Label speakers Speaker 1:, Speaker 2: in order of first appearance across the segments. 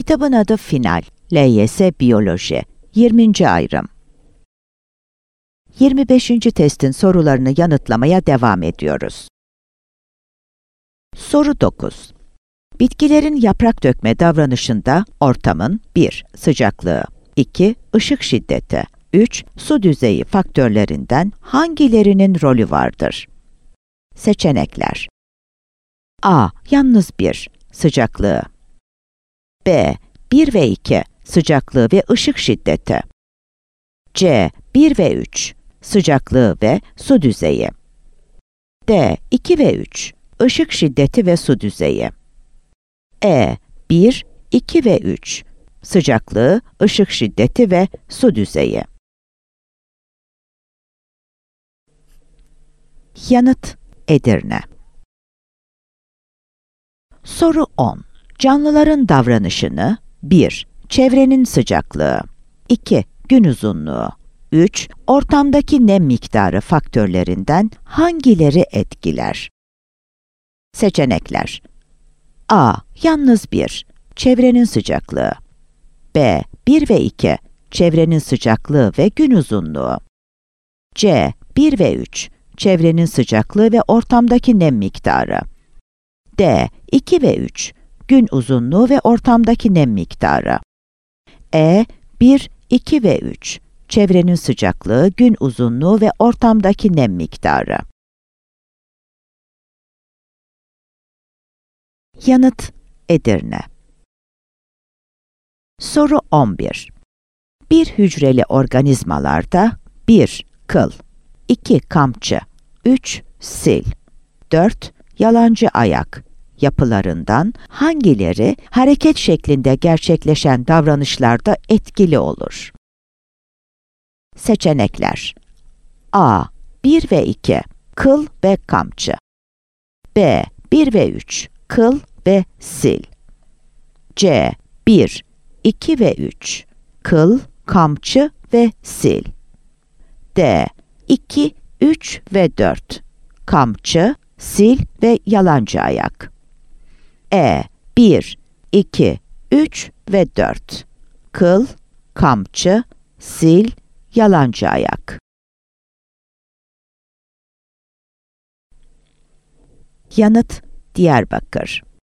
Speaker 1: Kitabın adı Final. LYS Biyoloji. 20. ayrım. 25. testin sorularını yanıtlamaya devam ediyoruz. Soru 9. Bitkilerin yaprak dökme davranışında ortamın 1. Sıcaklığı, 2. ışık şiddeti, 3. Su düzeyi faktörlerinden hangilerinin rolü vardır? Seçenekler: A. Yalnız 1. Sıcaklığı. B. 1 ve 2. Sıcaklığı ve ışık şiddeti. C. 1 ve 3. Sıcaklığı ve su düzeyi. D. 2 ve 3. Işık şiddeti ve su düzeyi. E. 1, 2 ve 3. Sıcaklığı, ışık şiddeti ve su düzeyi. Yanıt: Edirne. Soru 10. Canlıların davranışını 1. Çevrenin sıcaklığı, 2. Gün uzunluğu, 3. Ortamdaki nem miktarı faktörlerinden hangileri etkiler? Seçenekler: A. Yalnız 1. Çevrenin sıcaklığı. B. 1 ve 2. Çevrenin sıcaklığı ve gün uzunluğu. C. 1 ve 3. Çevrenin sıcaklığı ve ortamdaki nem miktarı. D. 2 ve 3. Gün uzunluğu ve ortamdaki nem miktarı. E. 1, 2 ve 3. Çevrenin sıcaklığı, gün uzunluğu ve ortamdaki nem miktarı. Yanıt: Edirne. Soru 11. Bir hücreli organizmalarda 1. Kıl, 2. Kamçı, 3. Sil, 4. Yalancı ayak yapılarından hangileri hareket şeklinde gerçekleşen davranışlarda etkili olur? Seçenekler: A. 1 ve 2. Kıl ve kamçı. B. 1 ve 3. Kıl ve sil. C. 1, 2 ve 3. Kıl, kamçı ve sil. D. 2, 3 ve 4. Kamçı, sil ve yalancı ayak. E. 1, 2, 3 ve 4. Kıl, kamçı, sil, yalancı ayak. Yanıt: Diyarbakır.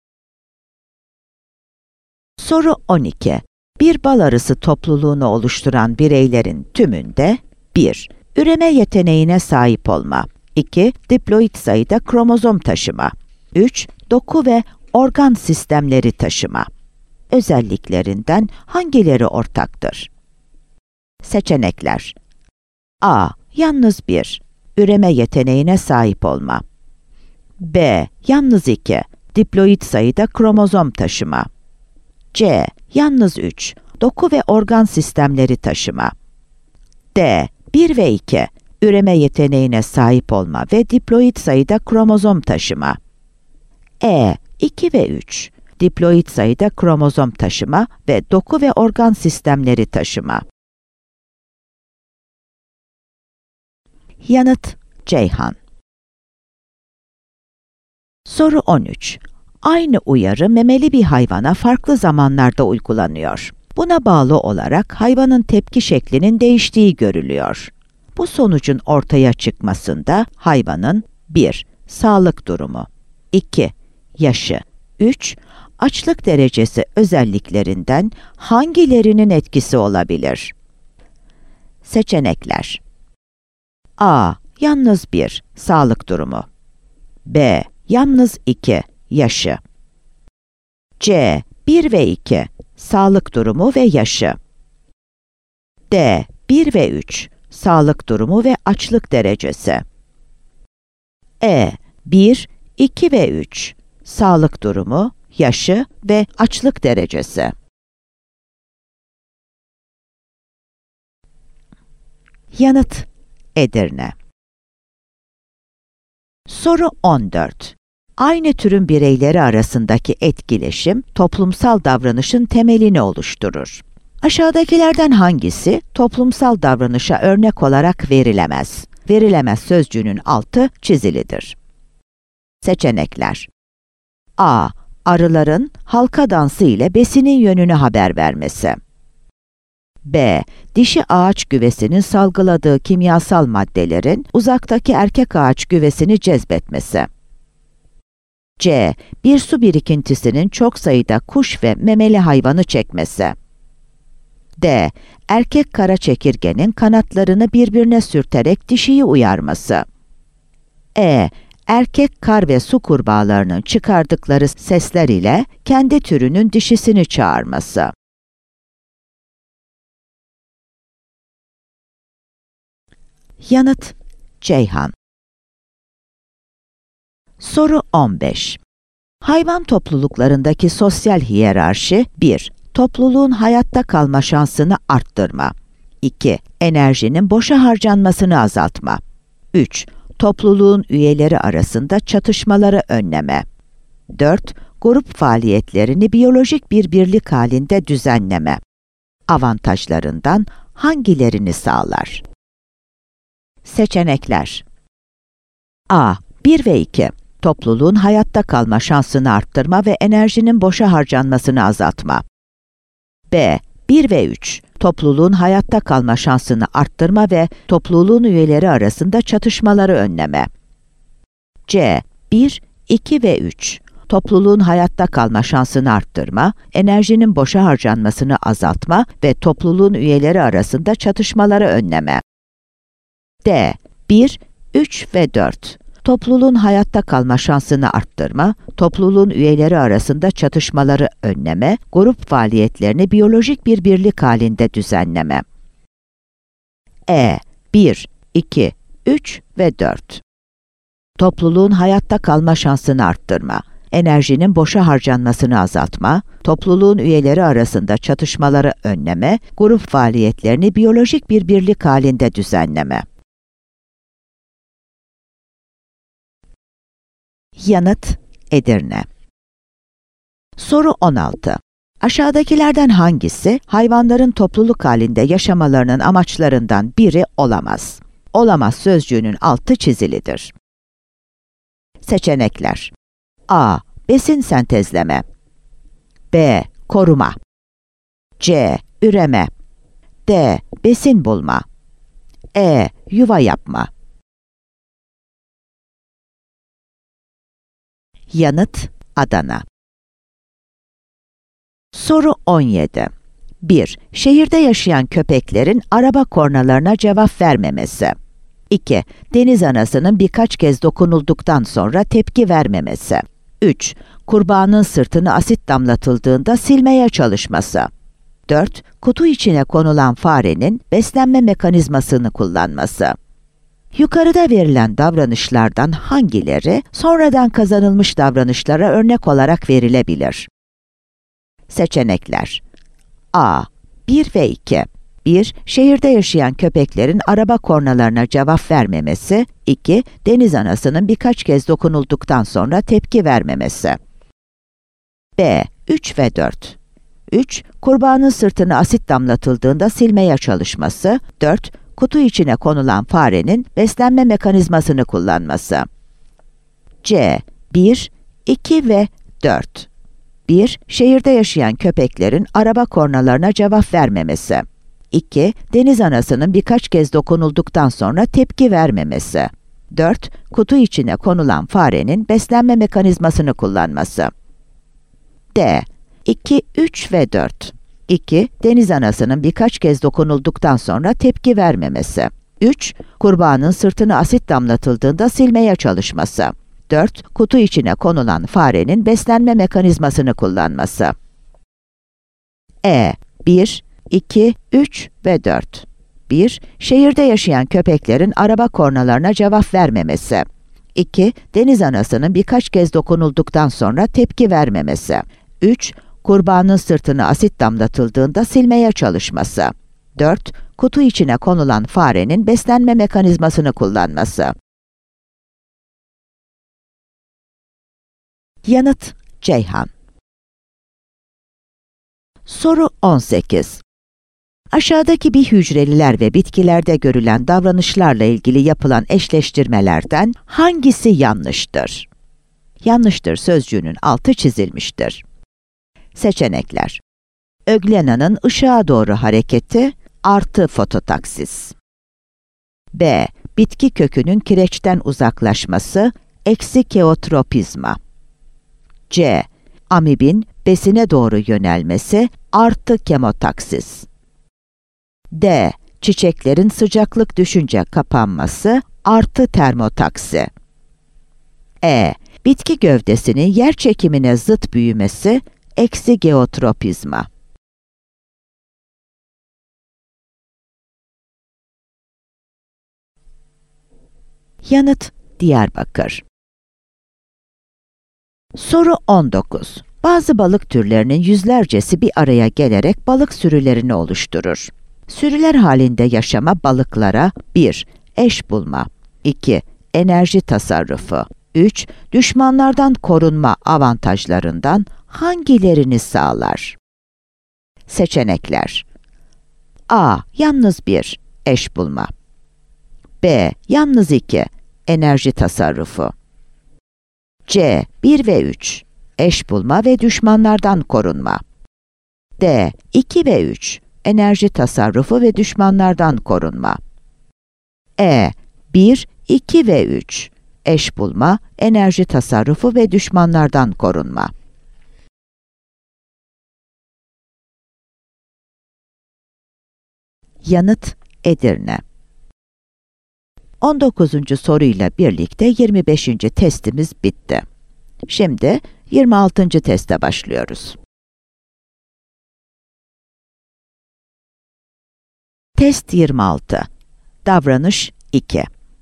Speaker 1: Soru 12. Bir bal arısı topluluğunu oluşturan bireylerin tümünde 1. Üreme yeteneğine sahip olma, 2. Diploid sayıda kromozom taşıma, 3. Doku ve organ sistemleri taşıma. Özelliklerinden hangileri ortaktır? Seçenekler: A. Yalnız 1. Üreme yeteneğine sahip olma. B. Yalnız 2. Diploid sayıda kromozom taşıma. C. Yalnız 3. Doku ve organ sistemleri taşıma. D. 1 ve 2. Üreme yeteneğine sahip olma ve diploid sayıda kromozom taşıma. E. 2 ve 3. Diploid sayıda kromozom taşıma ve doku ve organ sistemleri taşıma. Yanıt: Ceyhan. Soru 13. Aynı uyarı memeli bir hayvana farklı zamanlarda uygulanıyor. Buna bağlı olarak hayvanın tepki şeklinin değiştiği görülüyor. Bu sonucun ortaya çıkmasında hayvanın 1. Sağlık durumu, 2. Yaşı, 3. Açlık derecesi özelliklerinden hangilerinin etkisi olabilir? Seçenekler: A. Yalnız 1. Sağlık durumu. B. Yalnız 2. Yaşı. C. 1 ve 2. Sağlık durumu ve yaşı. D. 1 ve 3. Sağlık durumu ve açlık derecesi. E. 1, 2 ve 3. Sağlık durumu, yaşı ve açlık derecesi. Yanıt: Edirne. Soru 14. Aynı türün bireyleri arasındaki etkileşim, toplumsal davranışın temelini oluşturur. Aşağıdakilerden hangisi toplumsal davranışa örnek olarak verilemez? Verilemez sözcüğünün altı çizilidir. Seçenekler: A. Arıların halka dansı ile besinin yönünü haber vermesi. B. Dişi ağaç güvesinin salgıladığı kimyasal maddelerin uzaktaki erkek ağaç güvesini cezbetmesi. C. Bir su birikintisinin çok sayıda kuş ve memeli hayvanı çekmesi. D. Erkek kara çekirgenin kanatlarını birbirine sürterek dişiyi uyarması. E. Erkek kar ve su kurbağalarının çıkardıkları sesler ile kendi türünün dişisini çağırması. Yanıt: Ceyhan. Soru 15. Hayvan topluluklarındaki sosyal hiyerarşi: 1. Topluluğun hayatta kalma şansını arttırma. 2. Enerjinin boşa harcanmasını azaltma. 3. Topluluğun üyeleri arasında çatışmaları önleme. 4. Grup faaliyetlerini biyolojik bir birlik halinde düzenleme. Avantajlarından hangilerini sağlar? Seçenekler: A. 1 ve 2. Topluluğun hayatta kalma şansını arttırma ve enerjinin boşa harcanmasını azaltma. B. 1 ve 3. Topluluğun hayatta kalma şansını arttırma ve topluluğun üyeleri arasında çatışmaları önleme. C. 1, 2 ve 3. Topluluğun hayatta kalma şansını arttırma, enerjinin boşa harcanmasını azaltma ve topluluğun üyeleri arasında çatışmaları önleme. D. 1, 3 ve 4. Topluluğun hayatta kalma şansını arttırma, topluluğun üyeleri arasında çatışmaları önleme, grup faaliyetlerini biyolojik bir birlik halinde düzenleme. E. 1, 2, 3 ve 4. Topluluğun hayatta kalma şansını arttırma, enerjinin boşa harcanmasını azaltma, topluluğun üyeleri arasında çatışmaları önleme, grup faaliyetlerini biyolojik bir birlik halinde düzenleme. Yanıt: Edirne. Soru 16. Aşağıdakilerden hangisi hayvanların topluluk halinde yaşamalarının amaçlarından biri olamaz? Olamaz sözcüğünün altı çizilidir. Seçenekler: A. Besin sentezleme. B. Koruma. C. Üreme. D. Besin bulma. E. Yuva yapma. Yanıt: Adana. Soru 17. 1. Şehirde yaşayan köpeklerin araba kornalarına cevap vermemesi. 2. Deniz anasının birkaç kez dokunulduktan sonra tepki vermemesi. 3. Kurbağanın sırtını asit damlatıldığında silmeye çalışması. 4. Kutu içine konulan farenin beslenme mekanizmasını kullanması. Yukarıda verilen davranışlardan hangileri sonradan kazanılmış davranışlara örnek olarak verilebilir? Seçenekler: A. 1 ve 2. 1. Şehirde yaşayan köpeklerin araba kornalarına cevap vermemesi. 2. Deniz anasının birkaç kez dokunulduktan sonra tepki vermemesi. B. 3 ve 4. 3. Kurbağanın sırtını asit damlatıldığında silmeye çalışması. 4. Kutu içine konulan farenin beslenme mekanizmasını kullanması. C. 1, 2 ve 4. 1. Şehirde yaşayan köpeklerin araba kornalarına cevap vermemesi. 2. Deniz anasının birkaç kez dokunulduktan sonra tepki vermemesi. 4. Kutu içine konulan farenin beslenme mekanizmasını kullanması. D. 2, 3 ve 4. 2. Deniz anasının birkaç kez dokunulduktan sonra tepki vermemesi. 3. Kurbağanın sırtını asit damlatıldığında silmeye çalışması. 4. Kutu içine konulan farenin beslenme mekanizmasını kullanması. E. 1, 2, 3 ve 4. 1. Şehirde yaşayan köpeklerin araba kornalarına cevap vermemesi. 2. Deniz anasının birkaç kez dokunulduktan sonra tepki vermemesi. 3. Kurbağanın sırtını asit damlatıldığında silmeye çalışması. 4. Kutu içine konulan farenin beslenme mekanizmasını kullanması. Yanıt: Ceyhan. Soru 18. Aşağıdaki bir hücreliler ve bitkilerde görülen davranışlarla ilgili yapılan eşleştirmelerden hangisi yanlıştır? yanlıştır sözcüğünün altı çizilmiştir. Seçenekler: Öglena'nın ışığa doğru hareketi artı fototaksis. B. Bitki kökünün kireçten uzaklaşması eksi keotropizma. C. Amibin besine doğru yönelmesi artı kemotaksis. D. Çiçeklerin sıcaklık düşünce kapanması artı termotaksi. E. Bitki gövdesinin yer çekimine zıt büyümesi eksi geotropizma. Yanıt: Diyarbakır. Soru 19. Bazı balık türlerinin yüzlercesi bir araya gelerek balık sürülerini oluşturur. Sürüler halinde yaşama balıklara 1. Eş bulma 2. Enerji tasarrufu 3. Düşmanlardan korunma avantajlarından hangilerini sağlar? Seçenekler: A. Yalnız 1. Eş bulma. B. Yalnız 2. Enerji tasarrufu. C. 1 ve 3. Eş bulma ve düşmanlardan korunma. D. 2 ve 3. Enerji tasarrufu ve düşmanlardan korunma. E. 1, 2 ve 3. Eş bulma, enerji tasarrufu ve düşmanlardan korunma. Yanıt: Edirne. 19. soruyla birlikte 25. testimiz bitti. Şimdi 26. teste başlıyoruz. Test 26. Davranış 2.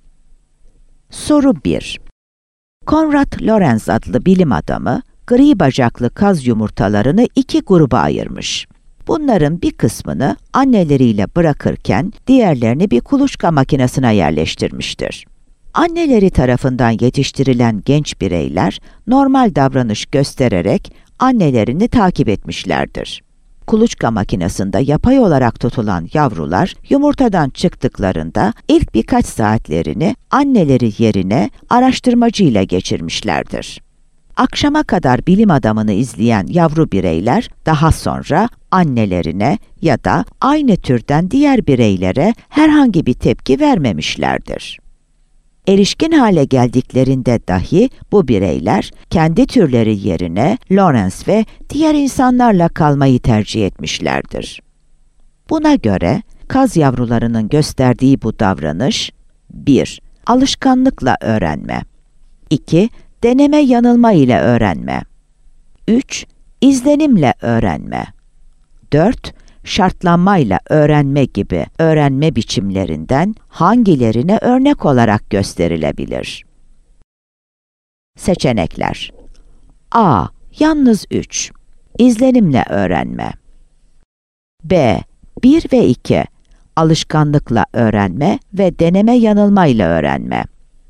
Speaker 1: Soru 1. Konrad Lorenz adlı bilim adamı, gri bacaklı kaz yumurtalarını iki gruba ayırmış. Bunların bir kısmını anneleriyle bırakırken diğerlerini bir kuluçka makinesine yerleştirmiştir. Anneleri tarafından yetiştirilen genç bireyler normal davranış göstererek annelerini takip etmişlerdir. Kuluçka makinesinde yapay olarak tutulan yavrular yumurtadan çıktıklarında ilk birkaç saatlerini anneleri yerine araştırmacıyla geçirmişlerdir. Akşama kadar bilim adamını izleyen yavru bireyler daha sonra annelerine ya da aynı türden diğer bireylere herhangi bir tepki vermemişlerdir. Erişkin hale geldiklerinde dahi bu bireyler kendi türleri yerine Lorenz ve diğer insanlarla kalmayı tercih etmişlerdir. Buna göre kaz yavrularının gösterdiği bu davranış 1. Alışkanlıkla öğrenme 2. Deneme yanılma ile öğrenme 3. İzlenimle öğrenme 4. Şartlanmayla öğrenme gibi öğrenme biçimlerinden hangilerine örnek olarak gösterilebilir? Seçenekler: A. Yalnız 3. İzlenimle öğrenme. B. 1 ve 2. Alışkanlıkla öğrenme ve deneme yanılmayla öğrenme.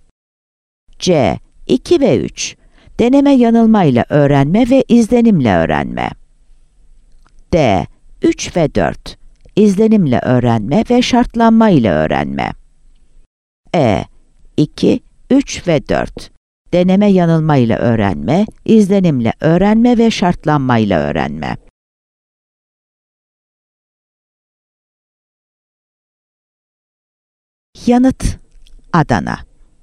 Speaker 1: C. 2 ve 3. Deneme yanılmayla öğrenme ve izlenimle öğrenme. D. 3 ve 4. İzlenimle öğrenme ve şartlanma ile öğrenme. E. 2, 3 ve 4. Deneme yanılma ile öğrenme, izlenimle öğrenme ve şartlanma ile öğrenme. Yanıt: Adana.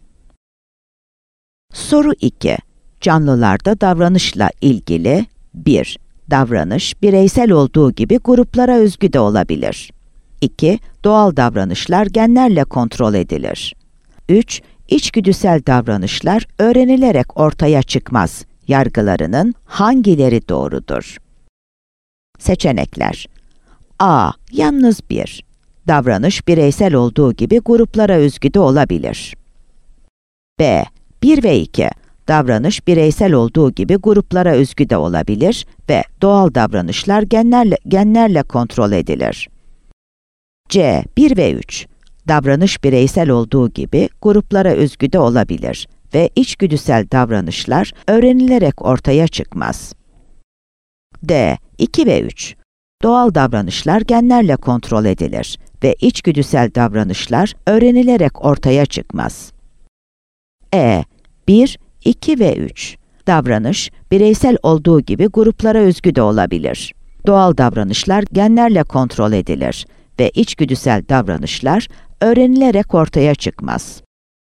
Speaker 1: Soru 2. Canlılarda davranışla ilgili 1. Davranış, bireysel olduğu gibi gruplara özgü de olabilir. 2. Doğal davranışlar genlerle kontrol edilir. 3. İçgüdüsel davranışlar öğrenilerek ortaya çıkmaz. Yargılarının hangileri doğrudur? Seçenekler: A. Yalnız 1. Davranış, bireysel olduğu gibi gruplara özgü de olabilir. B. 1 ve 2. Davranış, bireysel olduğu gibi gruplara özgü de olabilir ve doğal davranışlar genlerle kontrol edilir. C. 1 ve 3. Davranış, bireysel olduğu gibi gruplara özgü de olabilir ve içgüdüsel davranışlar öğrenilerek ortaya çıkmaz. D. 2 ve 3. Doğal davranışlar genlerle kontrol edilir ve içgüdüsel davranışlar öğrenilerek ortaya çıkmaz. E. 1, 2 ve 3. Davranış, bireysel olduğu gibi gruplara özgü de olabilir. Doğal davranışlar genlerle kontrol edilir ve içgüdüsel davranışlar öğrenilerek ortaya çıkmaz.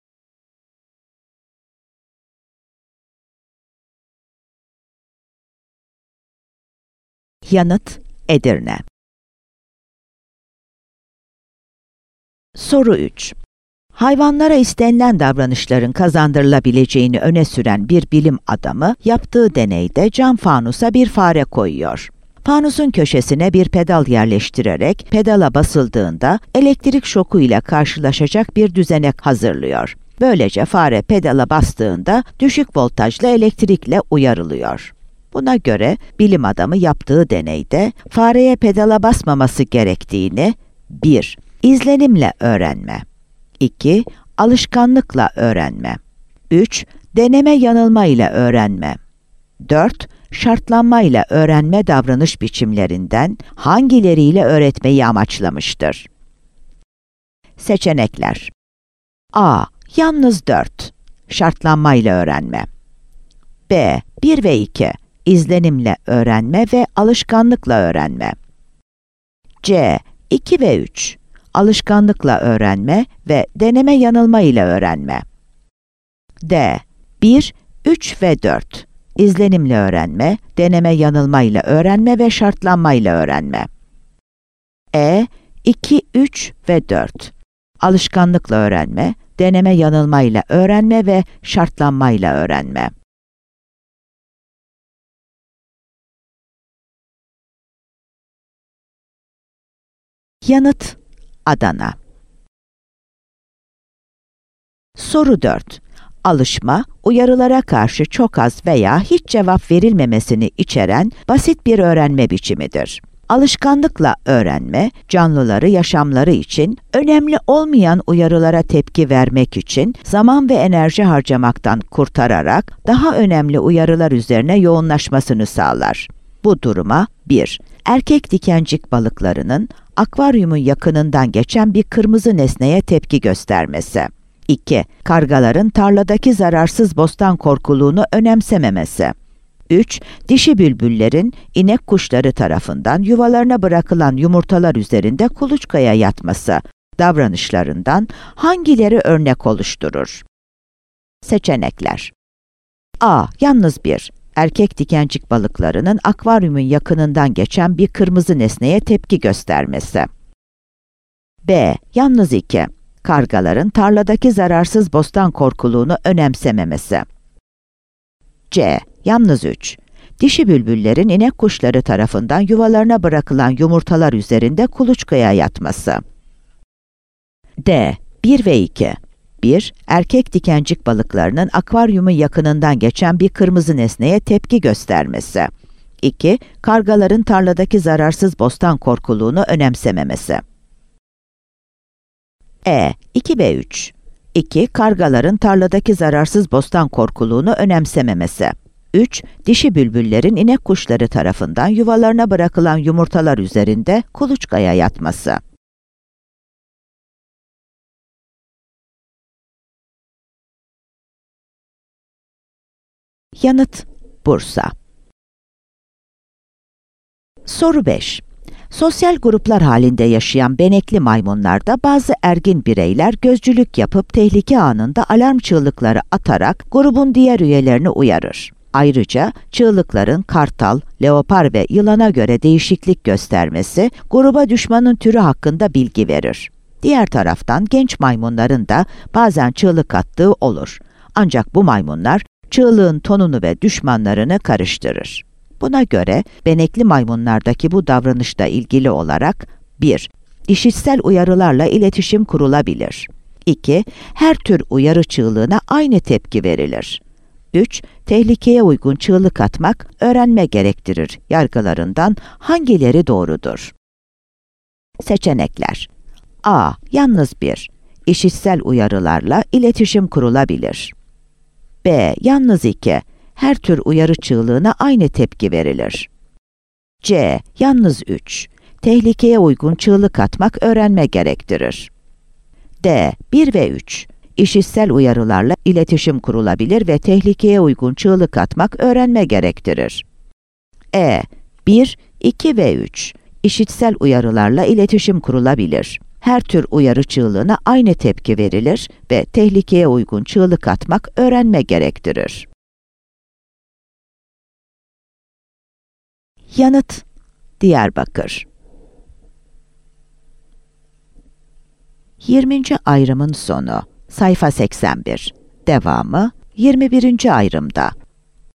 Speaker 1: Yanıt: Edirne. Soru 3. Hayvanlara istenilen davranışların kazandırılabileceğini öne süren bir bilim adamı, yaptığı deneyde cam fanusa bir fare koyuyor. Fanusun köşesine bir pedal yerleştirerek pedala basıldığında elektrik şoku ile karşılaşacak bir düzenek hazırlıyor. Böylece fare pedala bastığında düşük voltajlı elektrikle uyarılıyor. Buna göre bilim adamı yaptığı deneyde fareye pedala basmaması gerektiğini 1. İzlenimle öğrenme, 2. Alışkanlıkla öğrenme, 3. Deneme yanılma ile öğrenme, 4. Şartlanma ile öğrenme davranış biçimlerinden hangileriyle öğretmeyi amaçlamıştır? Seçenekler: A. Yalnız 4. Şartlanma ile öğrenme. B. 1 ve 2. İzlenimle öğrenme ve alışkanlıkla öğrenme. C. 2 ve 3. Alışkanlıkla öğrenme ve deneme yanılma ile öğrenme. D. 1, 3 ve 4. İzlenimle öğrenme, deneme yanılma ile öğrenme ve şartlanma ile öğrenme. E. 2, 3 ve 4. Alışkanlıkla öğrenme, deneme yanılma ile öğrenme ve şartlanma ile öğrenme. Yanıt: Adana. Soru 4. Alışma, uyarılara karşı çok az veya hiç cevap verilmemesini içeren basit bir öğrenme biçimidir. Alışkanlıkla öğrenme, canlıları yaşamları için önemli olmayan uyarılara tepki vermek için zaman ve enerji harcamaktan kurtararak daha önemli uyarılar üzerine yoğunlaşmasını sağlar. Bu duruma 1. Erkek dikencik balıklarının akvaryumun yakınından geçen bir kırmızı nesneye tepki göstermesi. 2. Kargaların tarladaki zararsız bostan korkuluğunu önemsememesi. 3. Dişi bülbüllerin inek kuşları tarafından yuvalarına bırakılan yumurtalar üzerinde kuluçkaya yatması davranışlarından hangileri örnek oluşturur? Seçenekler: A. Yalnız 1. Erkek dikencik balıklarının akvaryumun yakınından geçen bir kırmızı nesneye tepki göstermesi. B. Yalnız 2. Kargaların tarladaki zararsız bostan korkuluğunu önemsememesi. C. Yalnız 3. Dişi bülbüllerin inek kuşları tarafından yuvalarına bırakılan yumurtalar üzerinde kuluçkaya yatması. D. 1 ve 2. 1. Erkek dikencik balıklarının akvaryumun yakınından geçen bir kırmızı nesneye tepki göstermesi. 2. Kargaların tarladaki zararsız bostan korkuluğunu önemsememesi. E. 2 ve 3. 2. Kargaların tarladaki zararsız bostan korkuluğunu önemsememesi. 3. Dişi bülbüllerin inek kuşları tarafından yuvalarına bırakılan yumurtalar üzerinde kuluçkaya yatması. Yanıt: Bursa. Soru 5. Sosyal gruplar halinde yaşayan benekli maymunlarda bazı ergin bireyler gözcülük yapıp tehlike anında alarm çığlıkları atarak grubun diğer üyelerini uyarır. Ayrıca çığlıkların kartal, leopar ve yılana göre değişiklik göstermesi gruba düşmanın türü hakkında bilgi verir. Diğer taraftan genç maymunların da bazen çığlık attığı olur. Ancak bu maymunlar çığlığın tonunu ve düşmanlarını karıştırır. Buna göre benekli maymunlardaki bu davranışla ilgili olarak 1. İşitsel uyarılarla iletişim kurulabilir. 2. Her tür uyarı çığlığına aynı tepki verilir. 3. Tehlikeye uygun çığlık atmak öğrenme gerektirir yargılarından hangileri doğrudur? Seçenekler: A. Yalnız 1. İşitsel uyarılarla iletişim kurulabilir. B. Yalnız 2. Her tür uyarı çığlığına aynı tepki verilir. C. Yalnız 3. Tehlikeye uygun çığlık atmak öğrenme gerektirir. D. 1 ve 3. işitsel uyarılarla iletişim kurulabilir ve tehlikeye uygun çığlık atmak öğrenme gerektirir. 1, 2 ve 3. İşitsel uyarılarla iletişim kurulabilir. Her tür uyarı çığlığına aynı tepki verilir ve tehlikeye uygun çığlık atmak öğrenme gerektirir. Yanıt: Diyarbakır. 20. ayrımın sonu. Sayfa 81. Devamı 21. ayrımda.